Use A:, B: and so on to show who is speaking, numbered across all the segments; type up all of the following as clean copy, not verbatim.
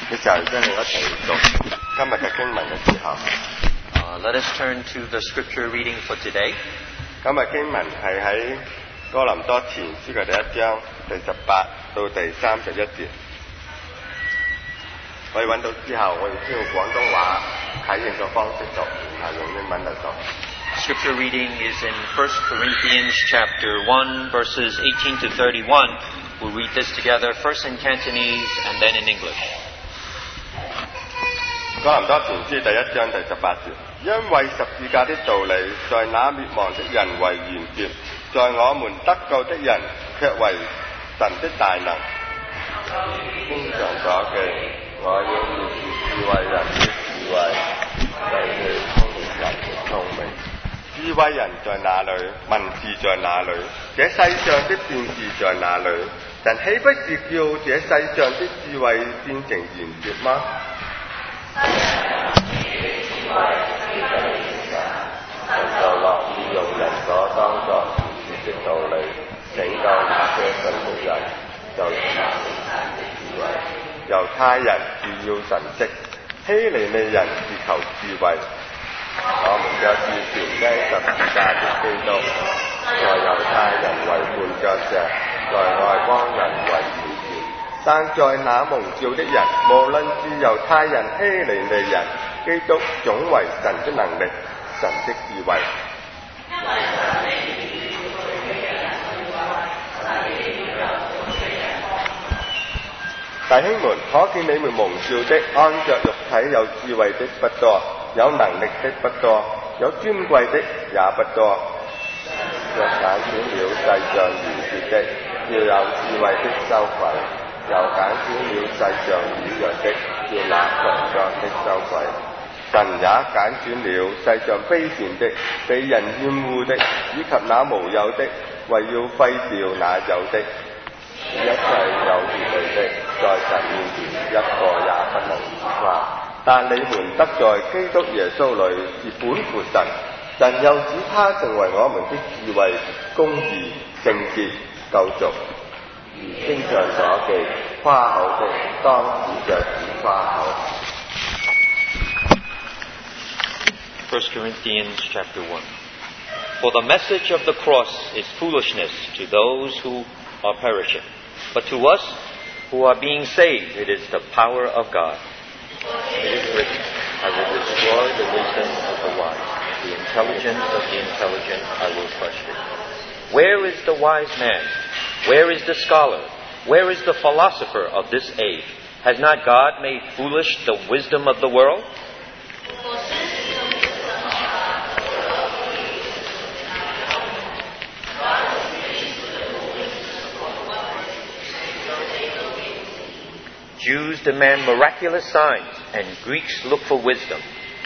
A: 嘅時候，跟住一齊讀今日嘅經文嘅時候。
B: Let us turn to the scripture reading for today.
A: 今日經文係喺哥林多前書嘅第1章第18到第31節。我哋揾到之後，我哋先用廣東話啟應嘅方式讀，然後用英文嚟讀。
B: Scripture reading is in 1 Corinthians chapter 1, verses 18 to 31. We'll read this together, first in Cantonese and then in English.
A: 哥林多前書第1章第18節，因為十字架的道理，在那滅亡的人為玄學，在我們得救的人卻為神的大能。經常所記，我要滅絕智慧人的智慧，使你聰明人的聰明。智慧人在哪裏？文字在哪裏？這世上的辯士在哪裏？神豈不是叫這世上的智慧變成玄學嗎？神就樂意用人所當作玄學的道理，拯救那些信的人，就是智慧。猶太人是要神蹟，希利尼人是求智慧。我們就是傳釘十字架的基督，在猶太人為絆腳石，在外邦人為愚拙。但在那蒙召的人，無論是猶太人、希利尼人，基督總為神的能力、神的智慧。弟兄們，可見你們蒙召的，按着肉體有智慧的不多，有能力的不多，有尊貴的也不多。若揀選了世上愚拙的，要有智慧的羞愧；又揀選了世上軟弱的，要那強壯的羞愧。神也揀選了世上卑賤的、被人厭惡的，以及那無有的，為要廢掉那有的。一切有血氣的，在神面前一個也不能自誇。但你們得在基督耶穌裏是本乎神，神又使他成為我們的智慧、公義、聖潔、救贖。如經上所記，誇口的當指着主誇口。
B: 1 Corinthians chapter 1. For the message of the cross is foolishness to those who are perishing, but to us who are being saved it is the power of God. It is written, I will destroy the wisdom of the wise, the intelligence of the intelligent I will frustrate. Where is the wise man? Where is the scholar? Where is the philosopher of this age? Has not God made foolish the wisdom of the world? Jews demand miraculous signs, and Greeks look for wisdom.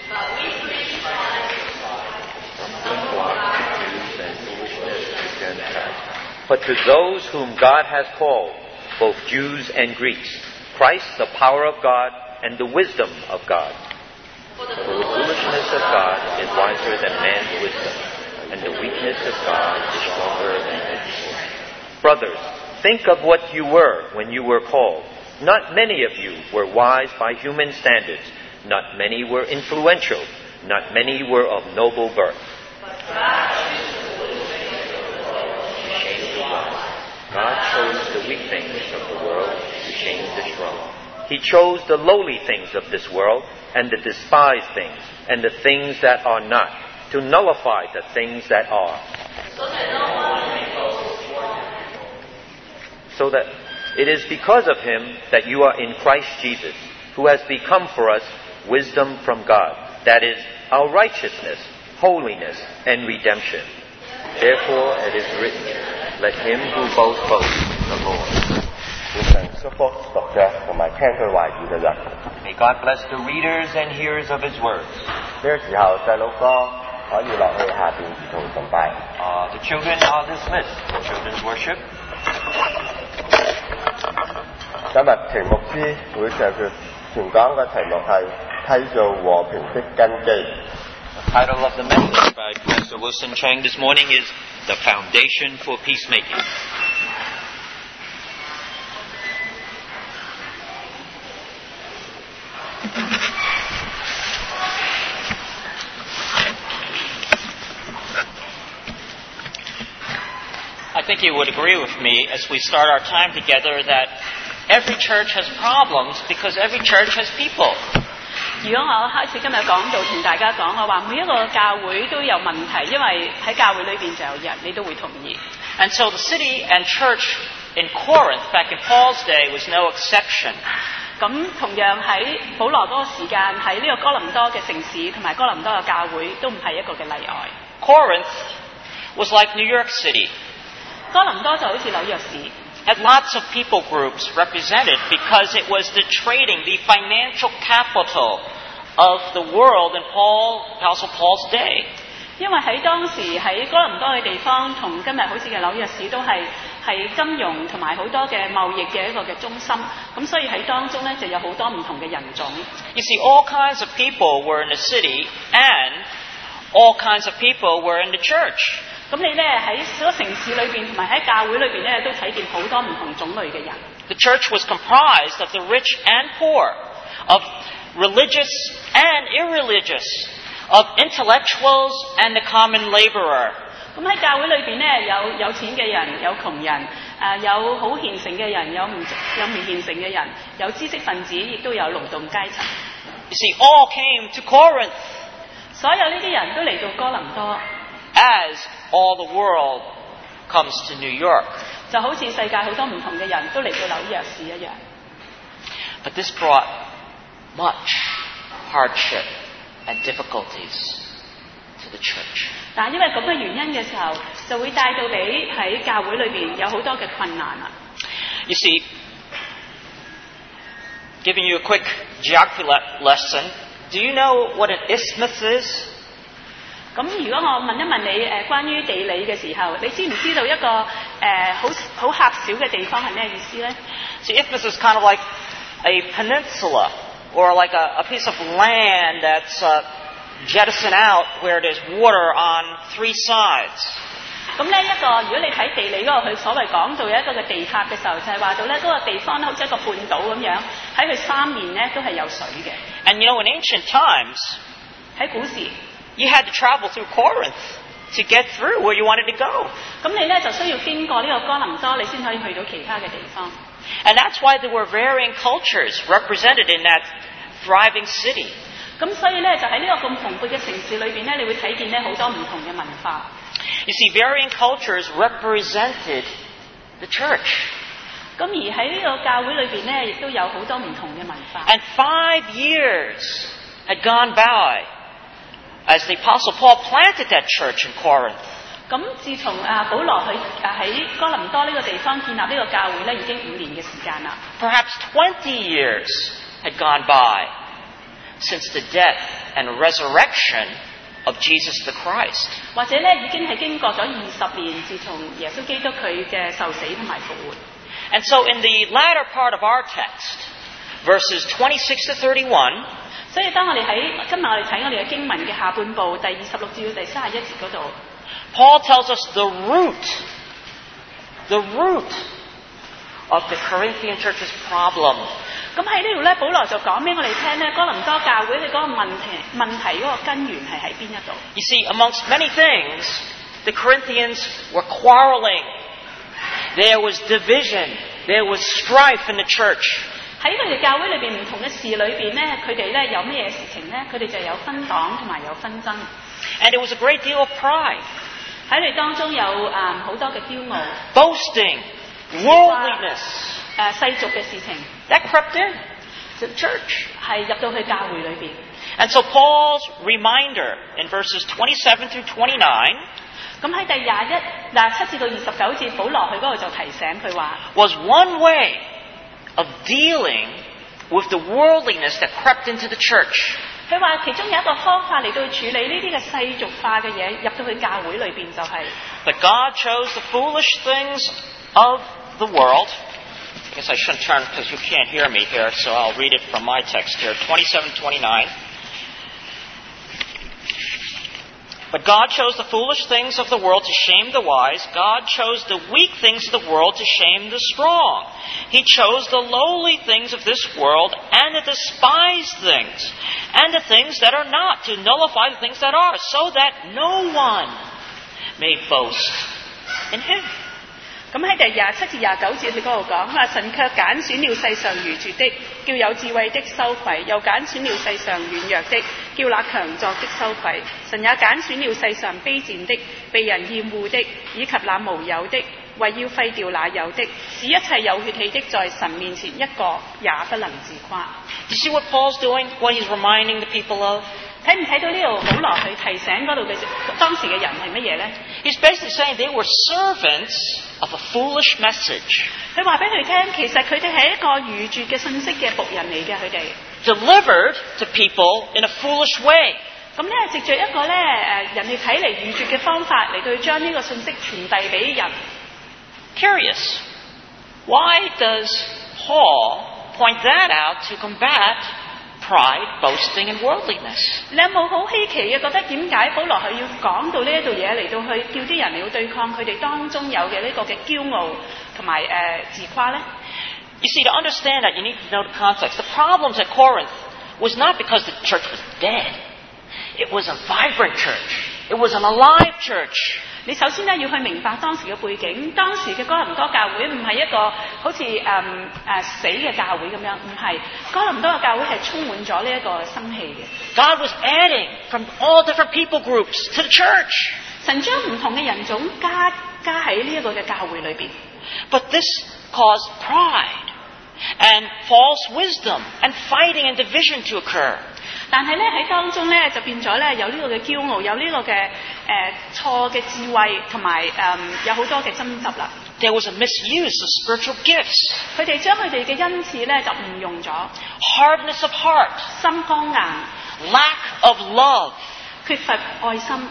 B: But to those whom God has called, both Jews and Greeks, Christ the power of God and the wisdom of God. For the foolishness of God is wiser than man's wisdom, and the weakness of God is stronger than his. Brothers, think of what you were when you were called. Not many of you were wise by human standards. Not many were influential. Not many were of noble birth. God chose the weak things of the world to shame the strong. He chose the lowly things of this world and the despised things and the things that are not, to nullify the things that are. So that it is because of him that you are in Christ Jesus, who has become for us wisdom from God, that is, our righteousness, holiness, and redemption. Therefore it is written, let him who boasts boast in the Lord. May God bless the readers and hearers of his words.
A: The
B: children are dismissed for children's worship.
A: 今日題目師會上佢傳講嘅題目係締造和平的根基。
B: The title of the message by Pastor Wilson Chang this morning is The Foundation for Peacemaking.
A: 今
B: think you would agree with me as we start our time together that every church has problems because every church has people.
C: 如果我開始今日講道同大家講，我話每一個教會都有問題，因為喺教會裏邊就有人，你都會同意。
B: And so the city and church in Corinth, back in Paul's day, was no exception.
C: 咁同樣喺保羅嗰個時間，喺呢個哥林多嘅城市同埋哥林多嘅教會都唔係一個嘅例外。
B: Corinth was like New York City.
C: 哥林多就好似紐約市。
B: Had lots of people groups represented because it was the trading, the financial capital of the world in Apostle Paul's day.
C: 因為喺當時喺哥林多嘅地方，同今日好似嘅紐約市都係金融同埋好多嘅貿易嘅一個嘅中心，咁所以喺當中咧就有好多唔同嘅人種。
B: You see, all kinds of people were in the city, and all kinds of people were in the church.
C: 咁你咧喺嗰個城市裏邊同埋喺教會裏邊咧都睇見好多唔同種類嘅人。
B: The church was comprised of the rich and poor, of religious and irreligious, of intellectuals and the common laborer.
C: 咁喺教會裏邊咧有錢嘅人，有窮人，有好虔誠嘅人，有唔虔誠嘅人，有知識分子，亦都有勞動階層。
B: You see, all came to Corinth.
C: 所有呢啲人都嚟到哥林多。
B: As all the world comes to New York.
C: 就好似世界好多唔同嘅人都嚟到紐約市一樣。
B: But this brought much hardship and difficulties to the church.
C: 但係因為咁嘅原因嘅時候，就會帶到俾喺教會裏邊有好多嘅困難啦。
B: You see, giving you a quick geography lesson, do you know what an isthmus is?
C: 咁如果我問一問你關於地理嘅時候，你知唔知道一個好狹小嘅地方係咩意思咧？
B: See, isthmus is kind of like a peninsula or like a piece of land that's jettisoned out where there's water on three sides.
C: 咁呢一個，如果你睇地理嗰個佢所謂講到有一個嘅地塔嘅時候，就係話到咧嗰個地方咧好似一個半島咁樣，喺佢三面咧都係有水嘅。
B: And you know, in ancient times,
C: 喺古時
B: you had to travel through Corinth to get through where you wanted to go.
C: 咁你咧就需要經過呢個哥林多，你先可以去到其他嘅地方。
B: And that's why there were varying cultures represented in that thriving city.
C: 咁所以咧就喺呢個咁蓬勃嘅城市裏邊咧，你會睇見咧好多唔同嘅文化。
B: You see, varying cultures represented the church.
C: 咁而喺呢個教會裏邊咧，亦都有好多唔同嘅文化。
B: And 5 years had gone by as the Apostle Paul planted that church in Corinth.
C: 咁自從保羅去喺哥林多呢個地方建立呢個教會咧，已經5年嘅時間啦。
B: Perhaps 20 years had gone by since the death and resurrection of Jesus the Christ.
C: 或者咧已經係經過咗20年，自從耶穌基督佢嘅受死同埋復活。
B: And so in the latter part of our text, verses 26 to 31,
C: 所以當我哋今日我哋睇我哋嘅經文嘅下半部第26至到第31節嗰度
B: Paul tells us the root of the Corinthian church's problem.
C: 咁喺呢度咧，保羅就講俾我哋聽咧，哥林多教會嘅嗰個問題嗰個根源係喺邊一度。
B: You see, amongst many things, the Corinthians were quarreling. There was division. There was strife in the church.
C: 喺佢哋教會裏邊唔同嘅事裏邊咧，佢哋咧有咩事情咧？佢哋就有分黨同埋有紛爭。
B: And there was a great deal of pride.
C: 喺佢哋當中有好多嘅驕傲、
B: boasting, worldliness.
C: 世俗嘅事情
B: That crept in to the church.
C: 係入到去教會裏邊。
B: And so Paul's reminder in verses 27 through 29
C: 咁喺第27至到29節，保羅佢嗰度就提醒佢話
B: was one way of dealing with the worldliness that crept into the church.
C: 佢話其中有一個方法嚟到處理呢啲嘅世俗化嘅嘢入到去教會裏邊，就係
B: But God chose the foolish things of the world. I guess I shouldn't turn because you can't hear me here, so I'll read it from my text here, 27:29. But God chose the foolish things of the world to shame the wise. God chose the weak things of the world to shame the strong. He chose the lowly things of this world and the despised things and the things that are not to nullify the things that are, so that no one may boast in Him.
C: 咁喺第27至29節佢嗰度講話，神卻揀選了世上愚拙的，叫有智慧的羞愧；又揀選了世上軟弱的，叫那強壯的羞愧。神也揀選了世上卑賤的、被人厭惡的，以及那無有的，為要廢掉那有的，使一切有血氣的在神面前一個也不能自誇。
B: Do you see what Paul's doing? What he's reminding the people of?
C: 睇唔睇到呢度保羅去提醒嗰度嘅當時嘅人係乜嘢呢？
B: He's basically saying they were servants of a foolish message,
C: 佢話俾佢聽，其實佢哋係一個愚拙嘅信息嘅僕人嚟嘅，佢哋
B: delivered to people in a foolish way.
C: 咁咧藉著一個咧人哋睇嚟愚拙嘅方法嚟到將呢個信息傳遞俾人。
B: Curious. Why does Paul point that out to combat pride, boasting, and worldliness?
C: 你有冇好稀奇嘅覺得點解保羅係要講到呢一度嘢嚟到去叫啲人嚟到對抗佢哋當中有嘅呢個嘅驕傲同埋自誇呢？
B: You see, to understand that, you need to know the context. The problems at Corinth was not because the church was dead. It was a vibrant church. It was an alive church.
C: 你首先咧要去明白當時嘅背景，當時嘅哥林多教會唔係一個好似死嘅教會咁樣，唔係，哥林多嘅教會係充滿咗呢一個生氣嘅。
B: God was adding from all different people groups to the church.
C: 神將唔同嘅人種加喺呢一個嘅教會裏邊。
B: But this caused pride and false wisdom and fighting and division to occur.
C: 但係咧喺當中咧就變咗咧有呢個嘅驕傲，有呢個嘅錯嘅智慧，同埋有好多嘅爭執啦。
B: There was a misuse of spiritual gifts.
C: 佢哋將佢哋嘅恩賜咧就誤用咗，
B: Hardness of heart.
C: 心剛硬，
B: Lack of love.
C: 缺乏愛心，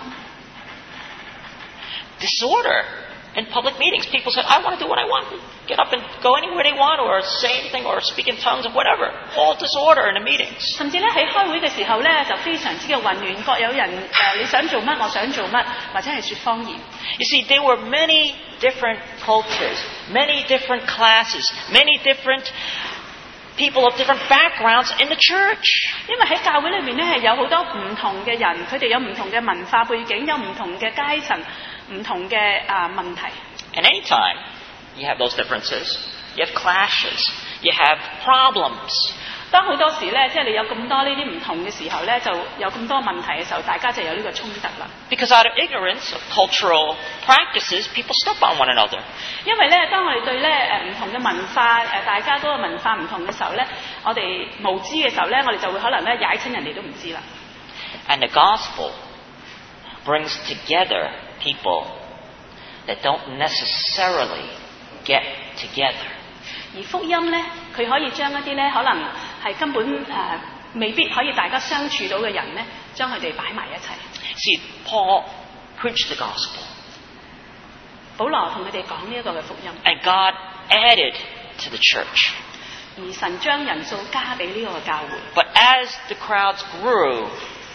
B: Disorder in public meetings. People said, I want to do what I want. Get up and go anywhere they want or say anything or speak in tongues or whatever. All disorder in the meetings.
C: 甚至咧喺開會嘅時候咧就非常之嘅混亂，各有人你想做乜，我想做乜，或者係説謊言。
B: You see, there were many different cultures, many different classes, many different people of different backgrounds in the church.
C: 因為喺教會裏面咧係有好多唔同嘅人，佢哋有唔同嘅文化背景，有唔同嘅階層，唔同嘅問題。
B: And anytime you have those differences, you have clashes, you have problems.
C: 當好多時咧，即係你有咁多呢啲唔同嘅時候咧，就有咁多問題嘅時候，大家就有呢個衝突啦。
B: Because out of ignorance of cultural practices, people step on one another.
C: 因為咧，當我哋對咧唔同嘅文化大家嗰個文化唔同嘅時候咧，我哋無知嘅時候咧，我哋就會可能咧踩親人哋都唔知啦。
B: And the gospel brings together people that don't necessarily get together.
C: 而福音咧，佢可以將一啲咧可能係根本未必可以大家相處到嘅人咧，將佢哋擺埋一齊。
B: See, Paul preached the gospel,
C: 保羅同佢哋講呢一個嘅福音，
B: and God added to the church.
C: 而神將人數加俾呢個教會。
B: But as the crowds grew,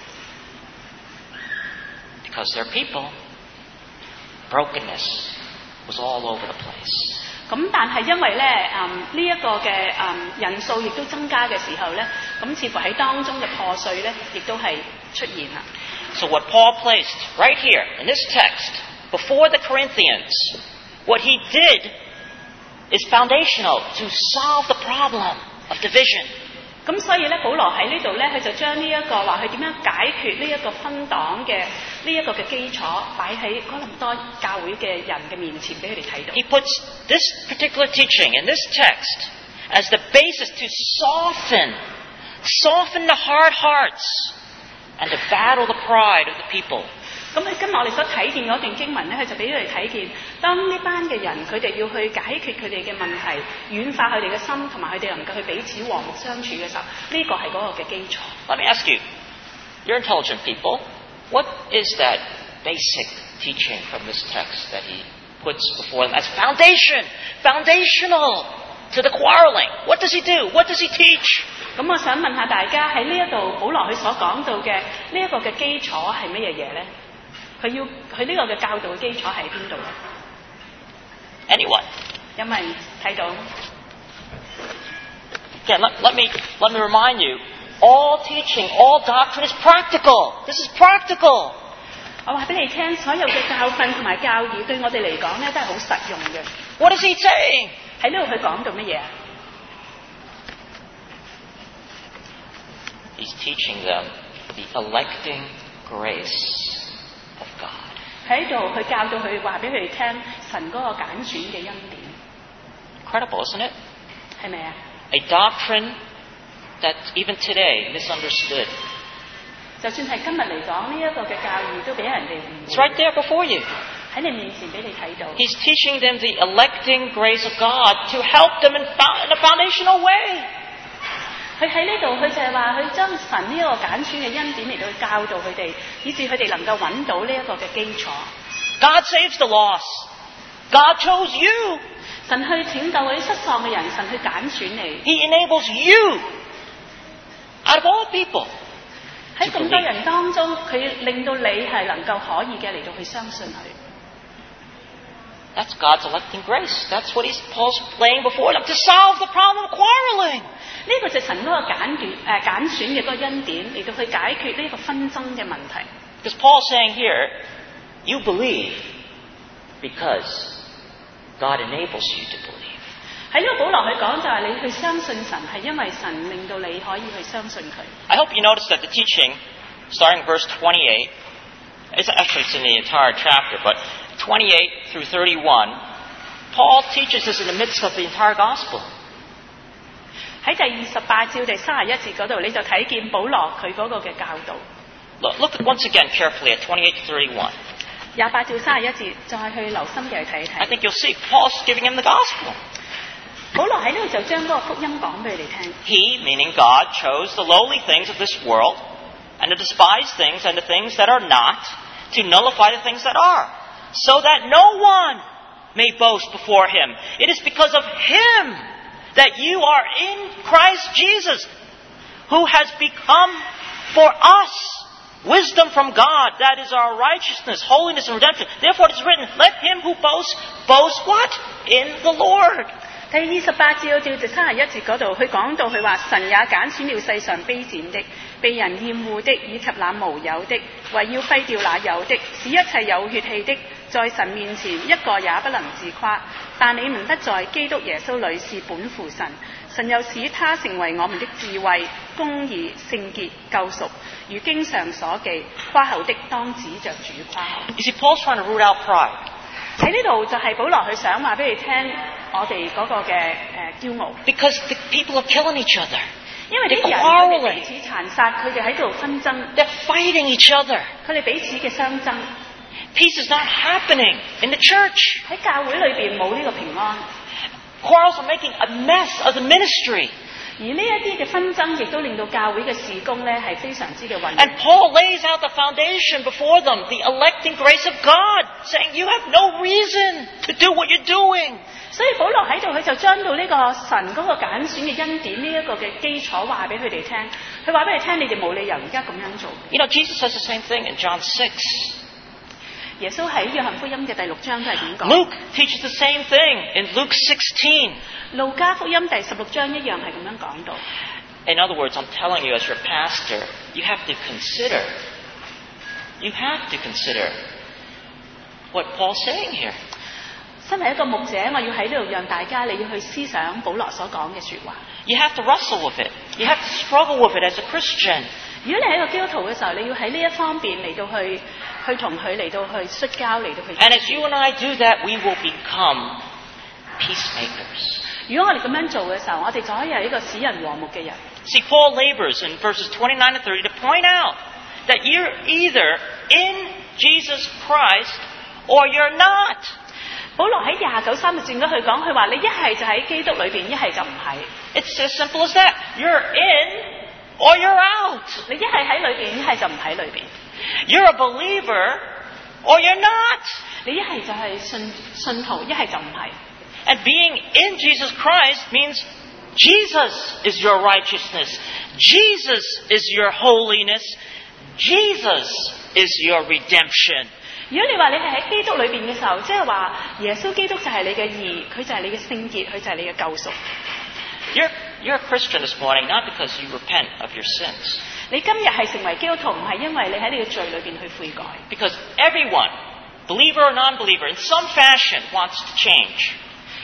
B: because they're people, brokenness was all over the place.
C: 咁但係因為咧呢一個嘅人數亦都增加嘅時候咧，咁似乎喺當中嘅破碎咧，亦都係出現啦。
B: So what Paul placed right here in this text before the Corinthians, what he did is foundational to solve the problem of division.
C: 咁所以咧，保羅喺呢度咧，佢就將呢一個話佢點樣解決呢一個分黨嘅呢一個嘅基礎，擺喺哥林多教會嘅人嘅面前，俾佢哋睇到。
B: He puts this particular teaching in this text as the basis to soften the hard hearts and to battle the pride of the people.
C: 咁喺今日我哋所睇見嗰段經文咧，佢就俾佢哋睇見，當呢班嘅人佢哋要去解決佢哋嘅問題，軟化佢哋嘅心，同埋佢哋能夠去彼此和睦相處嘅時候，呢個係嗰個嘅基礎。
B: Let me ask you, you're intelligent people. What is that basic teaching from this text that he puts before them as foundational to the quarreling? What does he do? What does he teach?
C: 咁我想問下大家喺呢一度保羅佢所講到嘅呢一個嘅基礎係乜嘢嘢咧？佢呢個嘅教導嘅基礎喺邊度咧
B: Anyone?
C: 有冇人睇到？
B: Again, let me remind you, all teaching, all doctrine is practical. This is practical.
C: 我話俾你聽，所有嘅教訓同埋教義對我哋嚟講咧都係好實用嘅。
B: What is he saying?
C: 喺呢度佢講到乜嘢啊？
B: He's teaching them the electing grace of God.
C: 喺度佢教到佢話俾佢哋聽神嗰個揀選嘅恩典，
B: Incredible, isn't it?
C: 係咪啊？
B: A doctrine that's even today misunderstood.
C: 就算係今日嚟講，呢一個嘅教義都俾人哋誤
B: It's
C: 會
B: right there before you.
C: 喺你面前俾你睇到。
B: He's teaching them the electing grace of God to help them in a foundational way.
C: 佢喺呢度，佢就係話佢將神呢一個揀選嘅恩典嚟到去教導佢哋，以致佢哋能夠揾到呢一個嘅基礎。
B: God saves the lost. God chose you.
C: 神去拯救嗰啲失喪嘅人，神去揀選你。
B: He enables you out of all people.
C: 喺咁多人當中，佢令到你係能夠可以嘅嚟到去相信佢。
B: That's God's electing grace. That's what Paul's laying before them to solve the problem of quarreling.
C: 呢個就係神嗰個揀選嘅嗰個恩典嚟到去解決呢個紛爭嘅問題。
B: Because Paul's saying here, you believe because God enables you to believe.
C: 喺呢個保羅去講就係你去相信神係因為神令到你可以去相信佢。
B: I hope you noticed that the teaching, starting verse 28, it's in the entire chapter, but 28 through 31, Paul teaches this in the midst of the entire gospel.
C: 喺第28至第31節嗰度，你就睇見保羅佢嗰個嘅教導。
B: Look once again carefully at 28 to 31.
C: 28至31節，再去留心嘅去睇一
B: I
C: 睇。
B: think you'll see Paul's giving him the gospel.
C: 保羅喺呢度就將嗰個福音講俾佢哋聽。
B: He, meaning God, chose the lowly things of this world and the despised things and the things that are not to nullify the things that are, so that no one may boast before him. It is because of him that you are in Christ Jesus, who has become for us wisdom from God. That is our righteousness, holiness, and redemption. Therefore it is written, let him who boasts, boast what? In the Lord.
C: 第28至到第31節嗰度，佢講到佢話神也揀選了世上卑賤的、被人厭惡的，以及那無有的，為要廢掉那有的，使一切有血氣的，在神面前一個也不能自誇。但你們得在基督耶穌裏是本乎神，神又使他成為我們的智慧、公義、聖潔、救贖。如經上所記，誇口的當指着主誇口。
B: You see, Paul's trying to root out pride.
C: 喺呢度就係保羅佢想話俾你聽，我哋嗰個嘅驕傲。
B: Because the people are killing each other.
C: 因為
B: They're
C: 啲人佢哋
B: quarreling.
C: 彼此殘殺，佢哋喺度紛爭，
B: They're fighting each other.
C: 佢哋彼此嘅相爭。
B: Peace is not happening in the church.
C: 喺教會裏邊冇呢個平安，
B: Quarrels are making a mess of the ministry.
C: 而呢一啲嘅紛爭亦都令到教會嘅事工咧係非常之嘅混亂。
B: And Paul lays out the foundation before them, the electing grace of God, saying you have no reason to do what you're doing.
C: 所以保羅喺度佢就將到呢個神嗰個揀選嘅恩典呢一個嘅基礎話俾佢哋聽，佢話俾你聽，你哋冇理由而家咁樣做。
B: You know, Jesus says the same thing in John 6.
C: 耶穌喺約翰福音嘅第6章都係點講？
B: Luke teaches the same thing in Luke 16.
C: 路加福音第16章一樣係咁樣講到。
B: In other words, I'm telling you as your pastor, you have to consider what Paul's saying here.
C: 身為一個牧者，我要喺呢度讓大家你要去思想保羅所講嘅説話。
B: You have to wrestle with it. You have to struggle with it as a Christian.
C: 如果你係一個基督徒嘅時候，你要喺呢一方面嚟到去同佢嚟到去摔跤，嚟到去。
B: And as you and I do that, we will become peacemakers.
C: 如果我哋咁樣做嘅時候，我哋就可以係一個使人和睦嘅人。
B: See, Paul labors in verses 29 to 30 to point out that you're either in Jesus Christ or you're not.
C: 保羅喺29、30節嗰去講，佢話你一係就喺基督裏邊，一係就唔係。
B: It's as simple as that. You're in or you're out.
C: 你一係喺裏邊，一係就唔喺裏邊。
B: You're a believer or you're not.
C: 你一係就係信徒，一係就唔係。
B: And being in Jesus Christ means Jesus is your righteousness. Jesus is your holiness. Jesus is your redemption.
C: 如果你話你係喺基督裏邊嘅時候，即係話耶穌基督就係你嘅義，佢就係你嘅聖潔，佢就係你嘅救贖。
B: You're a Christian this morning not because you repent of your sins.
C: 你今日係成為基督徒，唔係因為你喺你嘅罪裏邊去悔改。
B: Because everyone, believer or non-believer, in some fashion wants to change.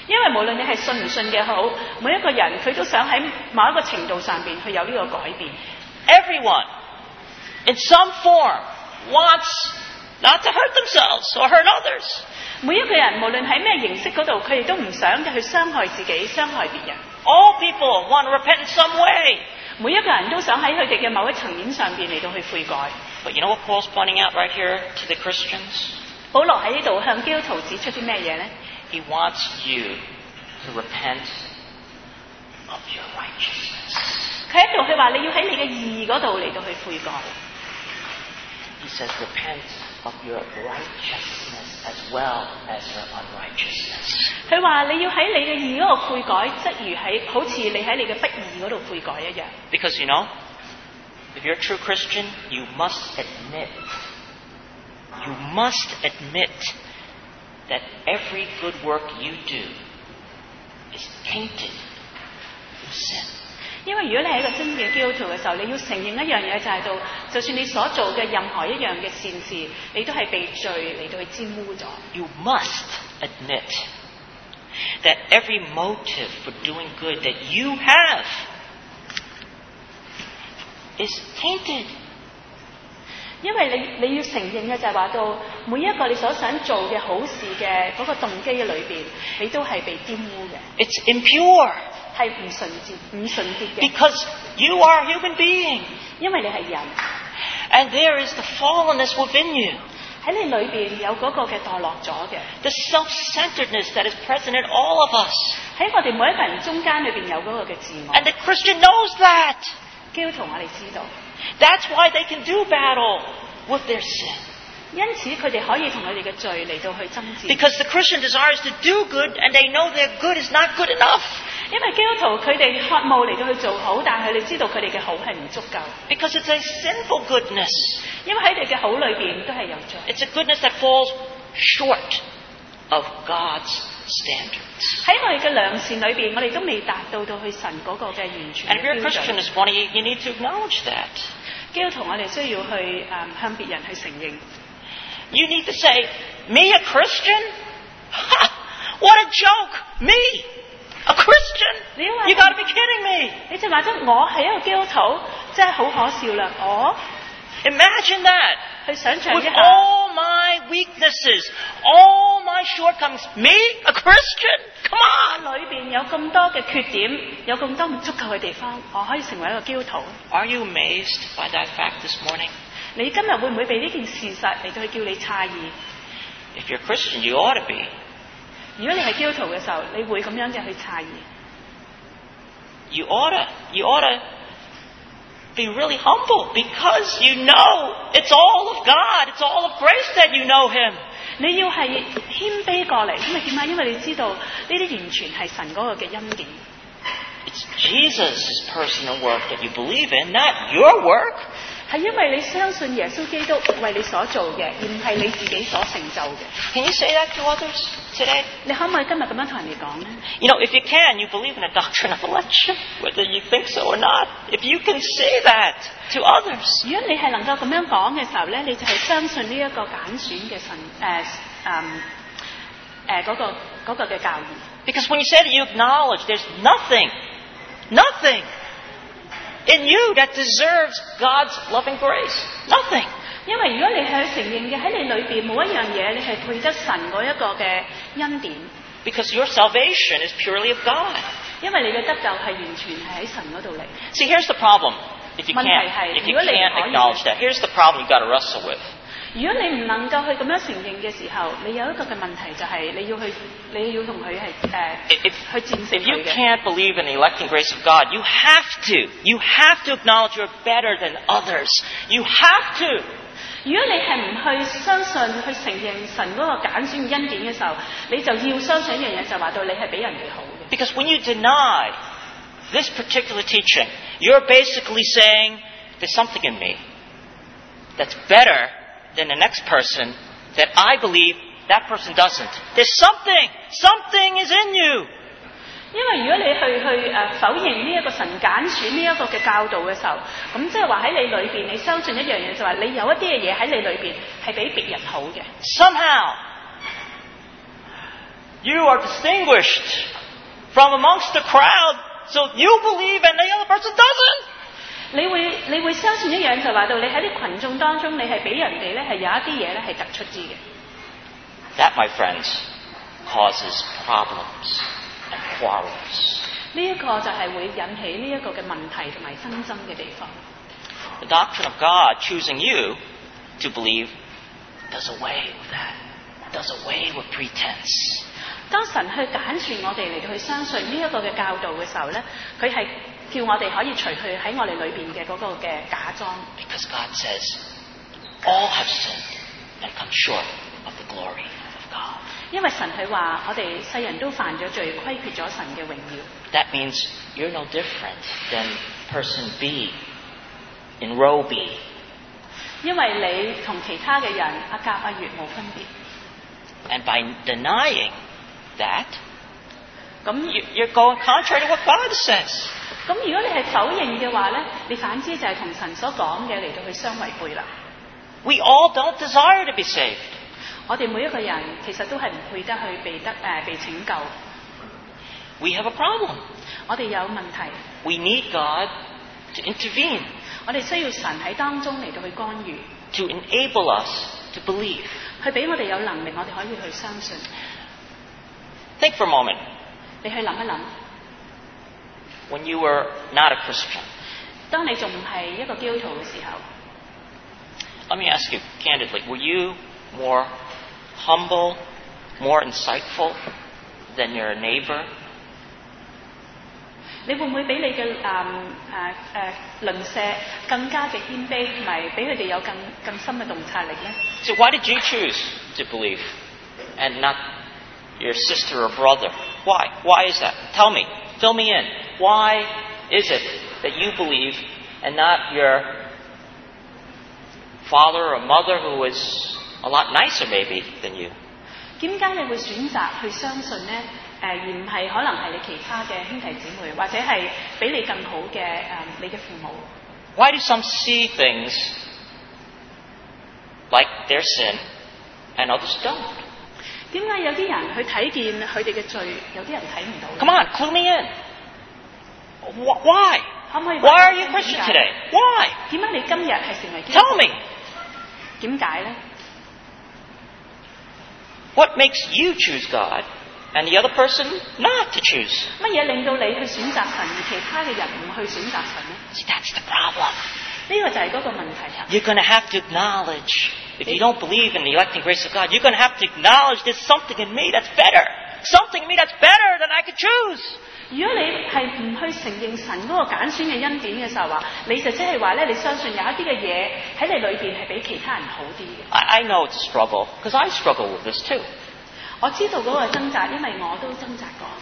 C: 因為無論你係信唔信嘅好，每一個人佢都想喺某一個程度上邊去有呢個改變。
B: Everyone, in some form, wants not to hurt themselves or hurt others.
C: 每一個人無論喺咩形式嗰度，佢哋都唔想去傷害自己、傷害別人。
B: All people want to repent in some way.
C: 每一個人都想喺佢哋嘅某一層面上邊嚟到去悔改。
B: But you know what Paul's pointing out right here to the Christians?
C: 保羅喺呢度向基督徒指出啲咩嘢呢？
B: He wants you to repent of your righteousness.
C: 佢喺度佢話你要喺你嘅義嗰度嚟到去悔改。
B: He says repent of your righteousness as well as your unrighteousness.
C: 佢話你要喺你嘅義嗰度悔改，即如喺好似你喺你嘅不義嗰度悔改一樣。
B: Because you know, if you're a true Christian, you must admit that every good work you do is tainted with sin.
C: 因為如果你係一個真嘅基督徒嘅時候，你要承認一樣嘢就係到，就算你所做嘅任何一樣嘅善事，你都係被罪嚟到去沾污咗。
B: You must admit that every motive for doing good that you have is tainted.
C: 因為你要承認嘅就係話到，每一個你所想做嘅好事嘅嗰個動機嘅裏邊，你都係被玷污嘅。
B: It's impure.
C: 係唔純潔嘅。
B: Because you are a human being.
C: 因為你係人。
B: And there is the fallenness within you.
C: 喺你裏邊有嗰個嘅墮落咗嘅。
B: The self-centeredness that is present in all of us.
C: 喺我哋每一個人中間裏邊有嗰個嘅自我。
B: And the Christian knows that.
C: 基督徒我哋知道。
B: That's why they can do battle with their sin.
C: 因此佢哋可以同佢哋嘅罪嚟到去爭戰。
B: Because the Christian desires to do good and they know their good is not good enough.
C: 因為基督徒佢哋渴慕嚟到去做好，但係佢哋知道佢哋嘅好係唔足夠。
B: Because it's a sinful goodness.
C: 因為喺佢哋嘅好裏邊都係有罪。
B: It's a goodness that falls short of God's standards.
C: 喺我哋嘅良善裏邊，我哋都未達到去神嗰個嘅完全
B: And if
C: 嘅
B: you're a
C: 標
B: Christian
C: 準。
B: this morning, you need to acknowledge that.
C: 基督徒我哋需要去向別人去承認。
B: You need to say, me a Christian? Ha! What a joke! Me! A Christian? You gotta be kidding me!
C: 你就話得我係一個基督徒，真係好可笑啦！我
B: Imagine that!
C: 去想象一
B: With
C: 下，
B: all my weaknesses, all my shortcomings, me, a Christian? Come on!
C: 裏邊有咁多嘅缺點，有咁多唔足夠嘅地方，我可以成為一個基督徒。
B: Are you amazed by that fact this morning?
C: 你今日會唔會被呢件事實嚟到去叫你詫異？
B: If you're a Christian, you ought to be.
C: 如果你係基督徒嘅時候，你會咁樣嘅去詫異。
B: You ought to be really humble because you know it's all of God. It's all of grace that you know Him.
C: 你要係謙卑過嚟，因為點解？因為你知道呢啲完全係神嗰個嘅恩典。
B: It's Jesus' personal work that you believe in, not your work.
C: 係因為你相信耶穌基督為你所做嘅，而唔係你自己所成就嘅。
B: Can you say that to others today?
C: 你可唔可以今日咁樣同人哋講呢？
B: You know, if you can, you believe in a doctrine of election, whether you think so or not. If you can say that to others.
C: 如果你係能夠咁樣講嘅時候咧，你就係相信呢一個揀選嘅神嗰個嘅教義。
B: Because when you say that, you acknowledge there's nothing in you that deserves God's loving grace. Nothing.
C: 因為如果你係承認嘅喺你裏邊冇一樣嘢，你係配得神嗰一個嘅恩典。
B: Because your salvation is purely of God.
C: 因為你嘅得救係完全係喺神嗰度嚟。
B: See, here's the problem. If you
C: 問題係，
B: can't
C: 如果你唔可以
B: acknowledge that, here's the problem you've got to wrestle with.
C: 如果你唔能夠去咁樣承認嘅時候，你有一個嘅問題就係你要同佢係去戰勝
B: If you
C: 佢嘅。
B: can't believe in the electing grace of God, you have to acknowledge you're better than others. You have to.
C: 如果你係唔去相信、去承認神嗰個揀選恩典嘅時候，你就要相信一樣嘢，就話到你係比人哋好嘅。
B: Because when you deny this particular teaching, you're basically saying there's something in me that's better than the next person that I believe that person doesn't. There's something is in you.
C: 因為如果你去否認呢一個神揀選呢一個嘅教導嘅時候，咁即係話喺你裏邊，你相信一樣嘢，就話你有一啲嘅嘢喺你裏邊係比別人好嘅。
B: Somehow, You are distinguished from amongst the crowd, so you believe and the other person doesn't.
C: 你會相信一樣就話到你喺啲群眾當中，你係比人哋咧係有一啲嘢咧係突出啲嘅。
B: That, my friends, causes problems and quarrels.
C: 呢一個就係會引起呢一個嘅問題同埋紛爭嘅地方。
B: The doctrine of God choosing you to believe does away with that, does away with pretense.
C: 當神去揀選我哋嚟到去相信呢一個嘅教導嘅時候咧，佢係叫我哋可以除去喺我哋裏邊嘅嗰個嘅假裝。
B: Because God says, all have sinned and come short of the glory of God.
C: 因為神佢話我哋世人都犯咗罪，虧缺咗神嘅榮耀。
B: That means you're no different than person B in row B.
C: 因為你同其他嘅人阿甲阿乙冇分別。
B: And by denying that, you're going contrary to what God says.
C: 咁如果你係否認嘅話咧，你反之就係同神所講嘅嚟到去相違背啦。
B: We all don't desire to be saved.
C: 我哋每一個人其實都係唔配得去被拯救。
B: We have a problem.
C: 我哋有問題。
B: We need God to intervene.
C: 我哋需要神喺當中嚟到去干預。
B: To enable us to believe.
C: 去俾我哋有能力，我哋可以去相信。
B: Think for a moment.
C: 你去諗一諗。
B: When you were not a Christian.
C: 當你仲唔係一個基督徒嘅時候。
B: Let me ask you candidly, were you more humble, more insightful than your neighbor?
C: 你會唔會比你嘅鄰舍更加嘅謙卑，同埋俾佢哋有更深嘅洞察力咧
B: So why did you choose to believe and not your sister or brother? Why? Why is that? Tell me. Fill me in. Why is it that you believe and not your father or mother who is a lot nicer maybe than you?
C: 點解你會選擇去相信咧？而唔係可能係你其他嘅兄弟姊妹，或者係比你更好嘅你嘅父母。
B: Why do some see things like their sin and others don't?
C: 點解有啲人去睇見佢哋嘅罪，有啲人睇唔到
B: Come on, clue me in. Why?
C: 可唔可以
B: Why are you Christian today? Why?
C: 點解你今日係成為基督徒
B: Tell me.
C: 點解咧？
B: What makes you choose God and the other person not to choose?
C: 乜嘢令到你去選擇神，而其他嘅人唔去選擇神咧？
B: See, that's the problem.
C: 呢個就係嗰個問題啦。
B: You're going to have to acknowledge, if you don't believe in the electing grace of God, you're going to have to acknowledge there's something in me that's better. Something in me that's better than I could choose.
C: 如果你係唔去承認神嗰個揀選嘅恩典嘅時候話，你就即係話咧，你相信有一啲嘅嘢喺你裏邊係比其他人好啲嘅。
B: I know it's a struggle, because I struggle with this too.
C: 我知道嗰個掙扎，因為我都掙扎過。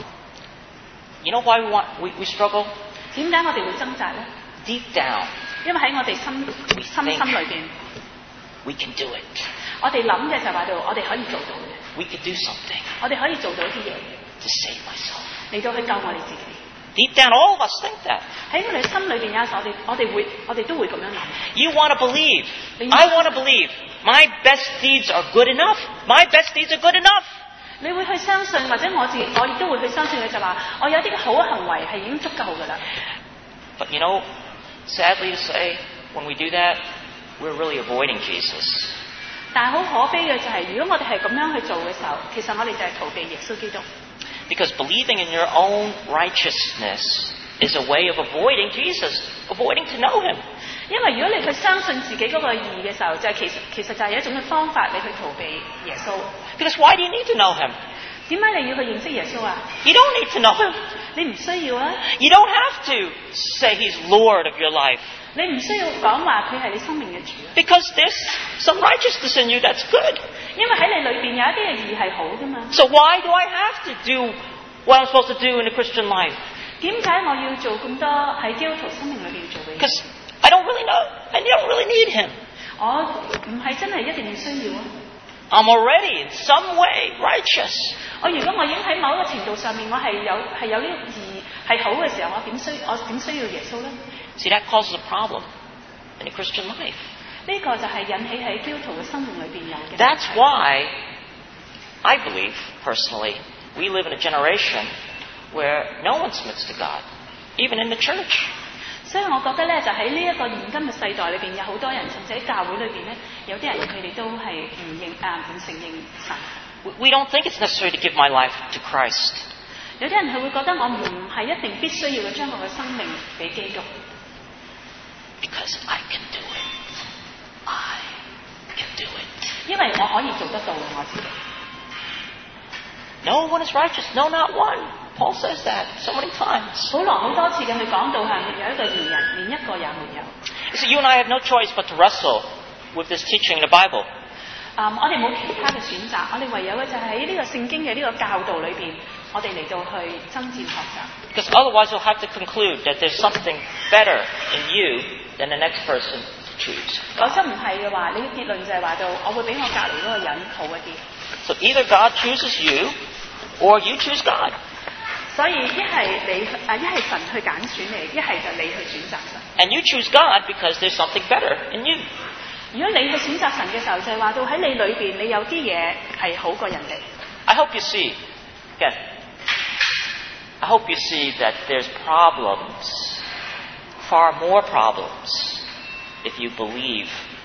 B: You know why we struggle?
C: 點解我哋會掙扎咧？
B: Deep down,
C: 因為喺我哋心裏邊
B: we can do it.
C: 我哋諗嘅就話到，我哋可以做到嘅，
B: We can do something
C: 我哋可以做到啲嘢
B: to save myself.
C: 嚟到去救我哋自己。
B: Deep down, all of us think that.
C: 喺我哋心裏邊有時候我哋都會咁樣諗。
B: You want to believe. I want to believe. My best deeds are good enough. My best deeds are good enough.
C: 你會去相信，或者我亦都會去相信嘅就話，我有啲好嘅行為係已經足夠㗎啦。
B: But you know, sadly to say, when we do that, we're really avoiding Jesus.
C: 但係好可悲嘅就係，如果我哋係咁樣去做嘅時候，其實我哋就係逃避耶穌基督。
B: Because believing in your own righteousness is a way of avoiding Jesus, avoiding to know Him.
C: 因為如果你去相信自己嗰個義嘅時候，就係其實就係一種嘅方法，你去逃避耶穌。
B: Because why do you need to know Him?
C: 點解你要去認識耶穌啊？
B: You don't need to know Him.
C: 你唔需要啊！
B: You don't have to say He's Lord of your life.
C: 你唔需要講話佢係你生命嘅主。
B: Because there's some righteousness in you that's good.
C: 因為喺你裏邊有一啲嘅義係好㗎嘛。
B: So why do I have to do what I'm supposed to do in the Christian life?
C: 點解我要做咁多喺基督徒生命裏邊做嘅嘢？
B: Because I don't really know. I don't really need Him.
C: 我唔係真係一定要需要啊！
B: I'm already in some way righteous.
C: 如果我已經喺某一個程度上面，我係有呢個義係好嘅時候，我點需要耶穌咧？
B: See, that causes a problem in the Christian life.
C: 呢個就係引起喺基督徒嘅生命裏邊有嘅。
B: That's why I believe, personally,
D: we live in a generation where no one submits to God, even in the church.
C: 所以我覺得咧，就喺呢一個現今嘅世代裏邊，有好多人，甚至喺教會裏邊咧，有啲人佢哋都係唔承認神。
D: We don't think it's necessary to give my life to Christ.
C: 有啲人佢會覺得我唔係一定必須要去將我嘅生命俾基督。
D: Because I can do it. I can do it.
C: 因為我可以做得到我自己。
D: No one is righteous, no, not one. Paul says that so many times.
C: 保羅好多次嘅去講到係有一個義人，連一個也沒有。
D: You see, you and I have no choice but to wrestle with this teaching in the Bible.
C: 我哋冇其他嘅選擇，我哋唯有嘅就係喺呢個聖經嘅呢個教導裏邊，我哋嚟到去爭戰學習。
D: Because otherwise you'll have to conclude that there's something better in you than the next person to choose.
C: 否則唔係嘅話，你嘅結論就係話到，我會比我隔離嗰個人好一啲。
D: So either God chooses you, or you choose God.
C: 所以一係神去揀選你，一係就你去選擇神。
D: And you choose God because there's something better in you.
C: 如果你去選擇神嘅時候，就係話到喺你裏邊，你有啲嘢係好過人哋。
D: I hope you see, again, I hope you see that there's problems, far more problems, if you believe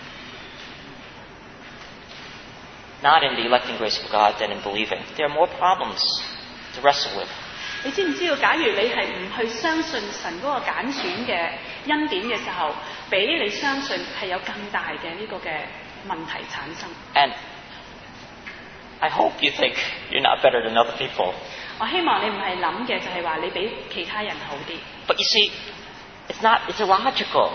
D: not in the electing grace of God than in believing. There are more problems to wrestle with.
C: 你知唔知道？假如你係唔去相信神嗰個揀選嘅恩典嘅時候，比你相信係有更大嘅呢個嘅問題產生。
D: And I hope you think you're not better than other people.
C: 我希望你唔係諗嘅就係話你比其他人好啲。
D: But you see, it's illogical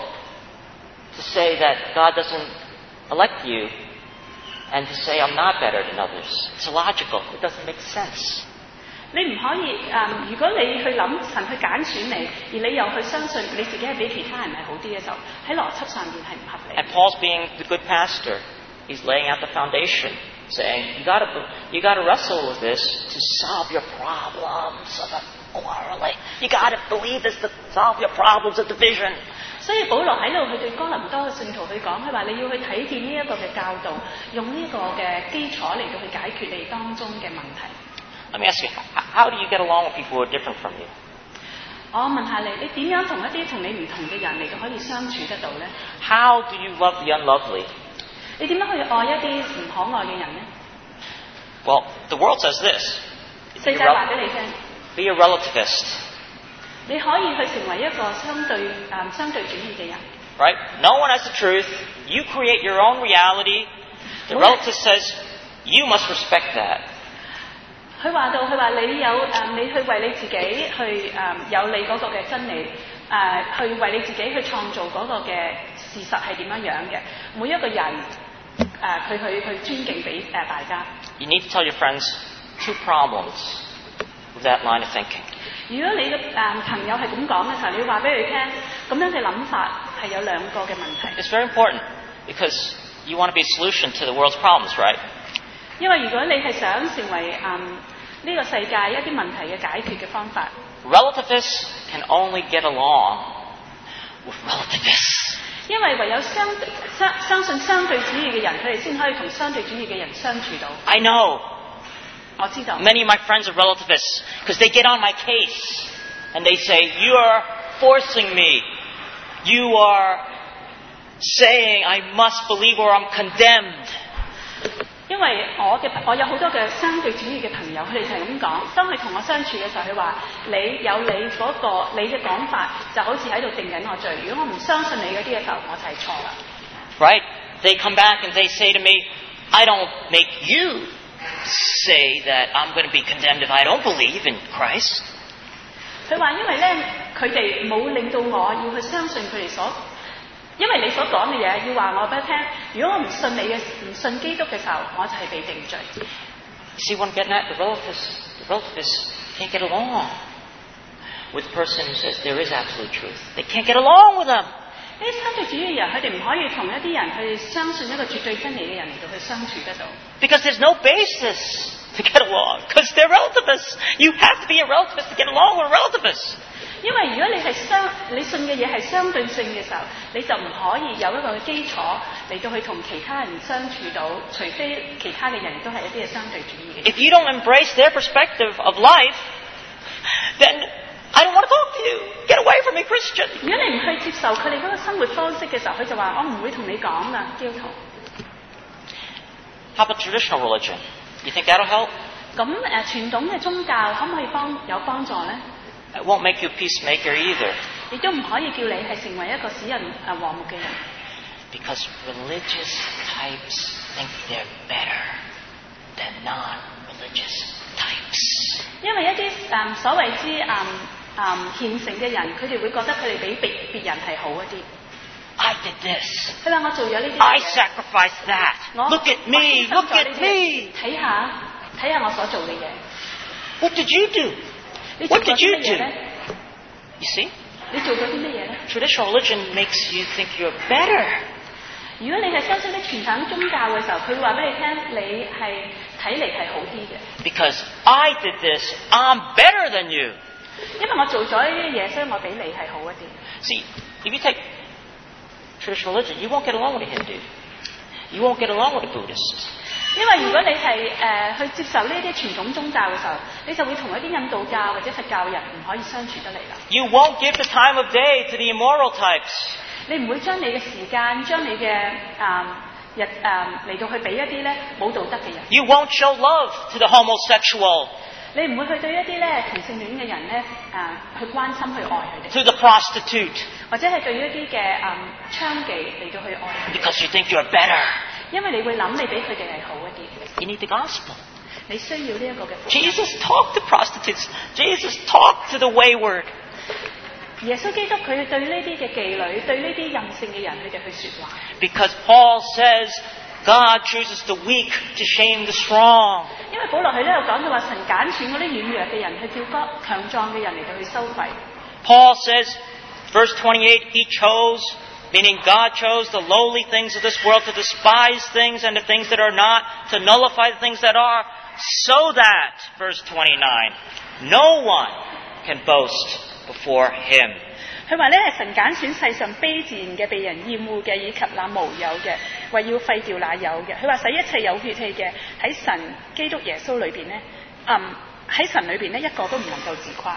D: to say that God doesn't elect you and to say I'm not better than others. It's illogical. It doesn't make sense.
C: 你唔可以如果你去諗神去揀選你，而你又去相信你自己係比其他人係好啲嘅時候，喺邏輯上面係唔合理。
D: And Paul's being the good pastor. He's laying out the foundation, saying you got to wrestle with this to solve your problems of quarreling. You got to believe this to solve your problems of division.
C: 所以保羅喺度佢對哥林多嘅信徒去講，佢話你要去睇見呢一個嘅教導，用呢個嘅基礎嚟到去解決你當中嘅問題。
D: Let me ask you, how do you get along with people who are different from you?
C: 我問下你，你點樣同一啲同你唔同嘅人嚟到可以相處得到呢？
D: How do you love the unlovely?
C: 你點樣去愛一啲唔可愛嘅人呢？
D: Well, the world says this.
C: 世界話俾你聽，
D: Be a relativist.
C: 你可以去成為一個相對主義嘅人。
D: Right? No one has the truth. You create your own reality. The relativist says, you must respect that.
C: 佢話你去為你自己去有你嗰個嘅真理，去為你自己去創造嗰個嘅事實係點樣樣嘅。每一個人佢去尊敬俾大家。
D: You need to tell your friends 2 problems with that line of thinking.
C: 如果你嘅朋友係咁講嘅時候，你要話俾佢聽，咁樣嘅諗法係有2個嘅問題。
D: It's very important because you want to be a solution to the world's problems, right?
C: 因為如果你係想成為呢個世界一啲問題嘅解決嘅方法。
D: Relativists can only get along with relativists.
C: 因為唯有相信相對主義嘅人，佢哋先可以同相對主義嘅人相處到。
D: I know.
C: 我知道。
D: Many of my friends are relativists because they get on my case and they say, you are forcing me. You are saying I must believe or I'm condemned.
C: 因為我有好多嘅相對主義嘅朋友，佢哋就係咁講。當佢同我相處嘅時候，佢話你有你嘅講法，就好似喺度定緊我罪。如果我唔相信你嗰啲嘅時候，我就係錯啦。
D: Right? They come back and they say to me, I don't make you say that I'm going to be condemned if I don't believe in Christ.
C: 佢話因為咧，佢哋冇令到我要去相信佢哋因為你所講嘅嘢，要話我俾佢聽。如果我唔信基督嘅時候，我就係被定罪。
D: You see what I'm getting at? The relativists can't get along with the person who says there is absolute truth. They can't get along with them.
C: 呢啲相對主義人，佢哋唔可以同一啲人去相信一個絕對真理嘅人嚟到去相處得到。
D: Because there's no basis to get along. Because they're relativists. You have to be a relativist to get along with relativists.
C: 因為如果你係你信嘅嘢係相對性嘅時候，你就唔可以有一個基礎嚟到去同其他人相處到，除非其他嘅人都係一啲嘅相對主義嘅。
D: If you don't embrace their perspective of life, then I don't want to talk to you. Get away from me, Christian.
C: 如果你唔去接受佢哋嗰個生活方式嘅時候，佢就話我唔會同你講啦，基督徒。
D: How about traditional religion? You think that'll help?
C: 咁傳統嘅宗教可唔可以有幫助咧？
D: It won't make you a peacemaker either.
C: 亦都唔可以叫你係成為一個使人和睦嘅人。
D: Because religious types think they're better than non-religious types.
C: 因為一啲所謂之虔誠嘅人，佢哋會覺得佢哋比別人係好一啲。
D: I did this.
C: 佢話我做咗呢啲
D: I
C: 嘢，
D: sacrificed that.
C: 我
D: Look at me.
C: 我
D: Look
C: 犧牲咗
D: at
C: 呢啲嘢
D: me.
C: 睇下我所做嘅嘢。
D: What did you do?
C: 你做
D: What
C: 咗
D: did
C: 啲
D: you
C: 乜嘢
D: do?
C: 咧？
D: You see?
C: 你做咗啲乜嘢咧？
D: Traditional religion makes you think you're better.
C: 如果你係相信啲傳統宗教嘅時候，佢會話俾你聽，你係睇嚟係好啲嘅。
D: Because I did this, I'm better than you.
C: 因為我做咗呢啲嘢，所以我比你係好一啲。
D: See, if you take traditional religion, you won't get along with a Hindu. You won't get along with a Buddhist.
C: 因為如果你係去接受呢啲傳統宗教嘅時候，你就會同一啲印度教或者佛教人唔可以相處得嚟啦。
D: You won't give the time of day to the immoral types.
C: 你唔會將你嘅時間、將你嘅嚟到去俾一啲咧冇道德嘅人。
D: You won't show love to the homosexual,
C: 你唔會去對一啲咧同性戀嘅人咧去關心去愛佢哋，
D: to the prostitute,
C: 或者係對於一啲嘅娼妓嚟到去愛佢哋，
D: because you think you're better.
C: 因為你會諗你比佢哋係好一啲。
D: You need the gospel.
C: 你需要呢一個嘅福音。
D: Jesus talked to prostitutes. Jesus talked to the wayward.
C: 耶穌基督佢對呢啲嘅妓女，對呢啲任性嘅人，佢哋去説話。
D: Because Paul says God chooses the weak to shame the strong.
C: 因為保羅喺呢度講，佢話神揀選嗰啲軟弱嘅人，去叫嗰強壯嘅人嚟到去羞愧。
D: Paul says, verse 28, he chose, meaning God chose the lowly things of this world to despise things and the things that are not, to nullify the things that are, so that, verse 29, no one can boast before him.
C: 佢話咧係神揀選世上卑賤嘅、被人厭惡嘅，以及那無有嘅，為要廢掉那有嘅。佢話使一切有血氣嘅喺神基督耶穌裏邊咧，喺神裏邊咧一個都唔能夠自誇。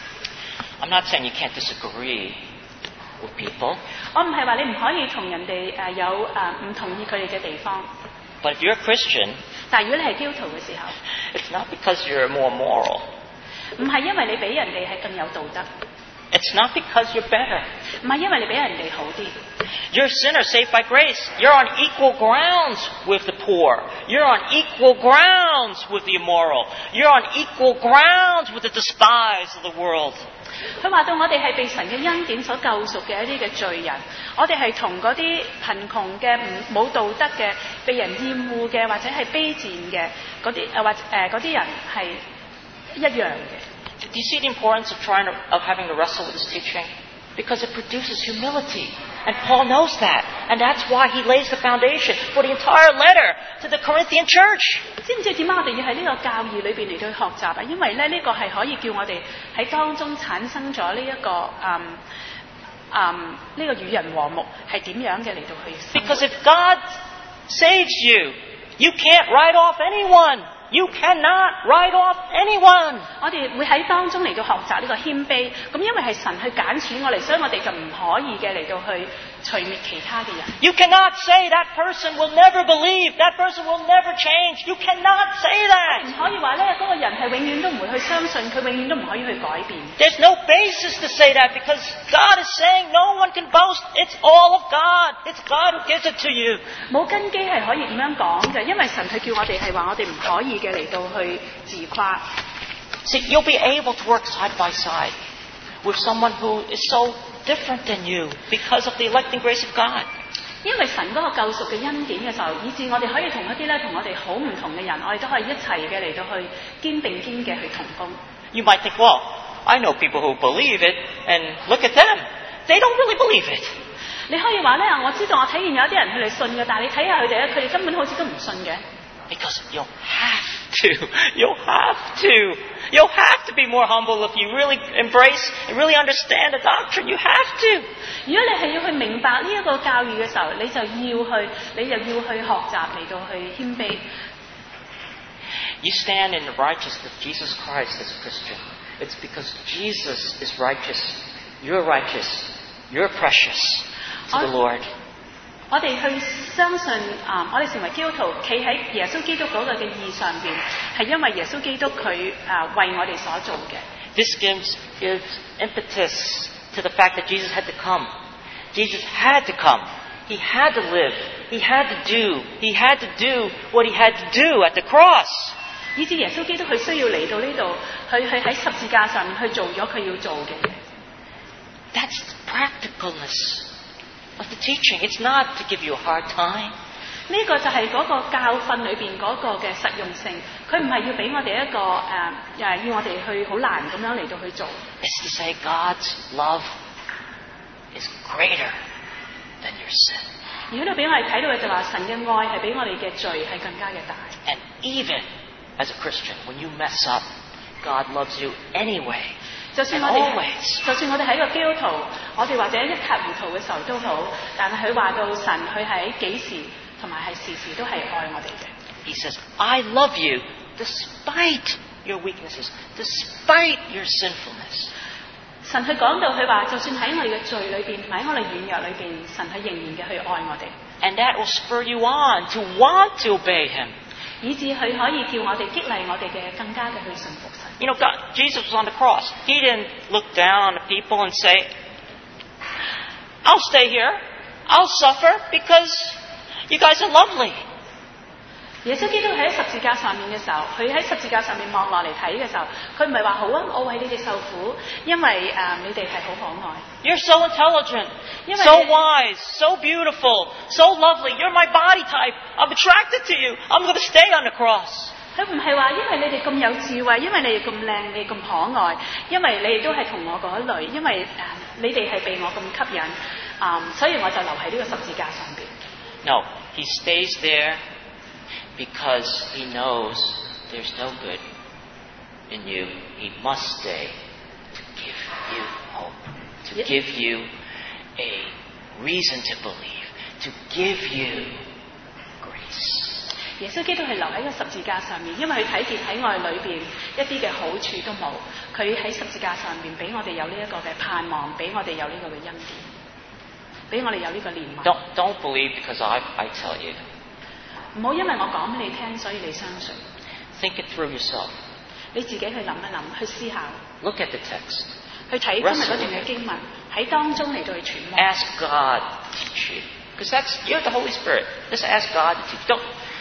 D: I'm not saying you can't disagree with people,
C: 我唔係話你唔可以同人哋有唔同意佢哋嘅地方，
D: but if you're a Christian,
C: 但係如果你係基督徒嘅時候，
D: it's not because you're more moral.
C: 唔係因為你比人哋係更有道德，
D: It's not because you're better.
C: 唔係因為你比人哋好啲。
D: You're a sinner saved by grace. You're on equal grounds with the poor. You're on equal grounds with the immoral. You're on equal grounds with the despised of the world.
C: 佢話到我哋係被神嘅恩典所救贖嘅一啲嘅罪人，我哋係同嗰啲貧窮嘅、冇道德嘅、被人厭惡嘅或者係卑賤嘅嗰啲嗰啲人係一樣嘅。
D: Do you see the importance of having to wrestle with this teaching? Because it produces humility. And Paul knows that. And that's why he lays the foundation for the entire letter to the Corinthian church.
C: 知唔知點解我哋要喺呢個教義裏邊嚟到去學習啊？因為咧呢個係可以叫我哋喺當中產生咗呢一個呢個與人和睦係點樣嘅嚟到去生活。
D: Because if God saves you, you can't write off anyone. You cannot write off anyone.
C: 我哋會喺當中嚟到學習呢個謙卑，咁因為係神去揀選我哋，所以我哋就唔可以嘅嚟到去除滅其他嘅人。
D: You cannot say that person will never believe. That person will never change. You cannot say
C: 唔
D: that.
C: 可以話咧嗰個人係永遠都唔會去相信，佢永遠都唔可以去改變。
D: There's no basis to say that because God is saying no one can boast. It's all of God. It's God who gives it to you.
C: 冇根基係可以咁樣講嘅，因為神佢叫我哋係話我哋唔可以嘅嚟到去自誇。
D: See, you'll be able to work side by side with someone who is so different than you because of the electing grace of God.
C: 因為神嗰個救贖嘅恩典嘅時候，以致我哋可以同一啲咧同我哋好唔同嘅人，我哋都可以一齊嘅嚟到去肩並肩嘅去同工。
D: You might think, well, I know people who believe it, and look at them. They don't really believe it.
C: 你可以話咧，我知道我睇見有啲人佢哋信嘅，但係你睇下佢哋咧，佢哋根本好似都唔信嘅。
D: Because you have to. You'll have to be more humble if you really embrace and really understand the doctrine. You have to.
C: 如果你係要去明白呢一個教義嘅時候，你就要去學習嚟到去謙卑。
D: You stand in the righteousness of Jesus Christ as a Christian. It's because Jesus is righteous. You're righteous. You're precious to the Lord.
C: 我哋去相信我哋成為基督徒，企喺耶穌基督嗰個嘅義上邊，係因為耶穌基督佢為我哋所做嘅。
D: This gives impetus to the fact that Jesus had to come. Jesus had to come. He had to live. He had to do what he had to do at the cross.
C: 以至耶穌基督佢需要嚟到呢度，去喺十字架上面去做咗佢要做嘅嘢。
D: That's the practicalness of the teaching. It's not to give you a hard time.
C: 呢個就係嗰個教訓裏邊嗰個嘅實用性，佢唔係要俾我哋一個要我哋去好難咁樣嚟到去做。
D: It's to say God's love is greater than your sin.
C: 而喺度俾我哋睇到嘅就話，神嘅愛係比我哋嘅罪係更加嘅大。
D: And even as a Christian, when you mess up, God loves you anyway.
C: 就算我哋係一個基督徒，我哋或者一塌糊塗嘅時候都好，但係佢話到神佢喺幾時同埋係時時都係愛我哋嘅。
D: He says, I love you despite your weaknesses, despite your sinfulness.
C: 神佢講到佢話，就算喺我哋嘅罪裏邊，同埋喺我哋軟弱裏邊，神佢仍然嘅去愛我哋。
D: And that will spur you on to want to obey Him.
C: 以致佢可以叫我哋激勵我哋嘅更加嘅去順服神。
D: You know, Jesus was on the cross. He didn't look down on the people and say, I'll stay here, I'll suffer because you guys are lovely.
C: 耶穌基督喺十字架上面嘅時候，佢喺十字架上面望落嚟睇嘅時候，佢唔係話好啊，我為你哋受苦，因為你哋係好可愛。
D: You're so intelligent, so wise, so beautiful, so lovely. You're my body type. I'm attracted to you. I'm going to stay on the cross.
C: 佢唔係話因為你哋咁有智慧，因為你哋咁靚，你哋咁可愛，因為你哋都係同我嗰一類，因為你哋係被我咁吸引，所以我就留喺呢個十字架上邊。
D: No, he stays there because he knows there's no good in you. He must stay to give you hope, to give you a reason to believe, to give you grace.
C: 耶穌基督係留喺個十字架上面，因為佢睇見喺我哋裏邊一啲嘅好處都冇，佢喺十字架上面俾我哋有呢一個嘅盼望，俾我哋有呢個嘅恩典，俾我哋有呢個憐憫。
D: Don't believe because I tell you.
C: 唔好因為我講俾你聽，所以你相信。
D: Think it through yourself.
C: 你自己去諗一諗，去思考。
D: Look at the text.
C: 去睇今日嗰段嘅經文，喺當中嚟到去揣摩。
D: Ask God to teach you, because you have the Holy Spirit. Just ask God to teach.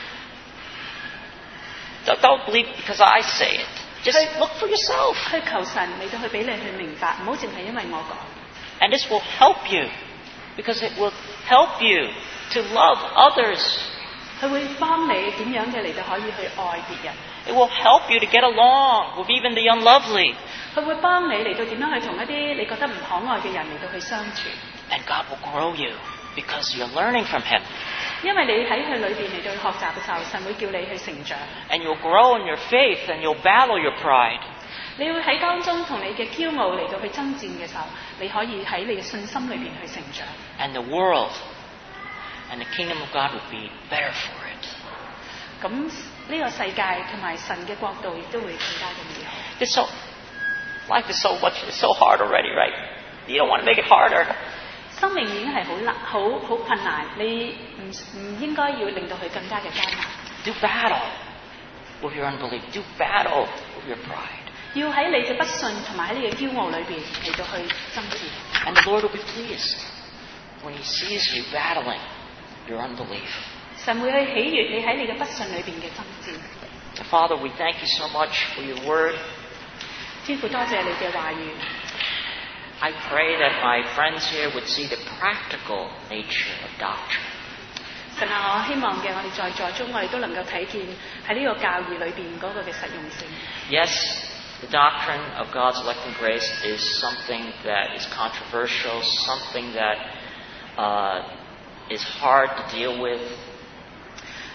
D: Don't believe because I say it. Just look for yourself.
C: 去求神嚟到去俾你去明白，唔好淨係因為我講。
D: And this will help you, because it will help you to love others.
C: 佢會幫你點樣嘅嚟到可以去愛別人。
D: It will help you to get along with even the unlovely.
C: 佢會幫你嚟到點樣去同一啲你覺得唔可愛嘅人嚟到去相處。
D: And God will grow you because you're learning from Him.
C: 因為你喺佢裏邊嚟到去學習嘅時候，神會叫你去成長。
D: And you'll grow in your faith and you'll battle your pride.
C: 你會喺當中同你嘅驕傲嚟到去爭戰嘅時候，你可以喺你嘅信心裏邊去成長。
D: And the world and the kingdom of God will be better for it.
C: 咁呢個世界同埋神嘅國度亦都會更加嘅美好。
D: Life is so hard already, right? You don't want to make it harder.
C: 生命已經係好困難，你唔應該要令到佢更加嘅艱難。
D: Do battle with your unbelief. Do battle with your pride.
C: 要喺你嘅不信同埋喺你嘅驕傲裏邊嚟到去爭戰。
D: And the Lord will be pleased when He sees you battling your unbelief.
C: 神會去喜悅你喺你嘅不信裏邊嘅爭戰。
D: Father, we thank you so much for your word.
C: 天父，多謝你嘅話語。
D: I pray that my friends here would see the practical nature of doctrine.
C: 神啊，我希望嘅我哋在座中，我哋都能夠睇見喺呢個教義裏邊嗰個嘅實用性。
D: Yes, the doctrine of God's electing grace is something that is controversial, something that is hard to deal with.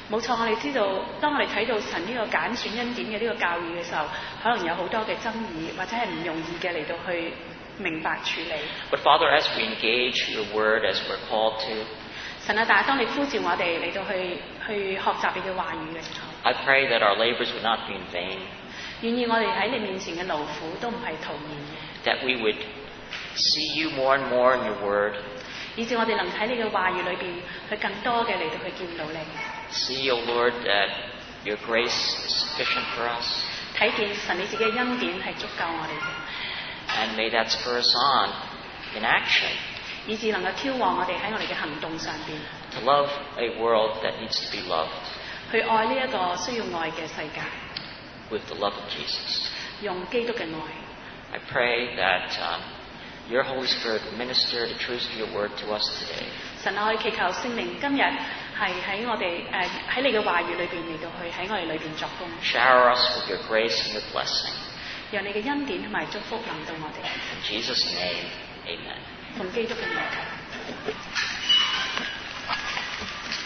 C: 冇錯，我哋知道，當我哋睇到神呢個揀選恩典嘅呢個教義嘅時候，可能有好多嘅爭議，或者係唔容易嘅嚟到去明白處理。
D: But Father, as we engage your word, as we're called to,
C: 神啊，但係當你呼召我哋嚟到去學習你嘅話語嘅時候，
D: I pray that our labors would not be in vain,
C: 願意我哋喺你面前嘅勞苦都唔係徒然嘅，
D: that we would see you more and more in your word,
C: 以致我哋能喺你嘅話語裏邊去更多嘅嚟到去見到你，
D: see, O Lord, that your grace is sufficient for us,
C: 睇見神你自己嘅恩典係足夠我哋嘅，
D: and may that spur us on in action
C: 以致能夠挑旺我哋喺我哋嘅行動上邊，
D: to love a world that needs to be loved
C: 去愛呢一個需要愛嘅世界，
D: with the love of Jesus.
C: 用基督嘅愛。
D: I pray that your Holy Spirit would minister the truths of your word to us today.
C: 神啊，我祈求聖靈今日係喺我哋喺你嘅話語裏邊嚟到去喺我哋裏邊作工，
D: Shower us with your grace and your blessing.
C: 讓你嘅恩典同埋祝福臨到我哋。
D: In Jesus' name, amen.
C: 奉基督嘅名求。